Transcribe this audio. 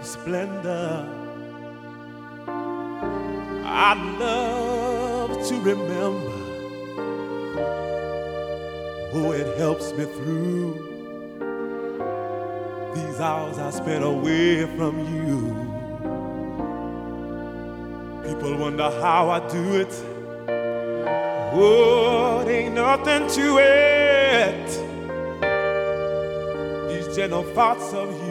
splendor. I love to remember. Oh, it helps me through these hours I spent away from you. People wonder how I do it. Oh, it ain't nothing to it. These gentle thoughts of you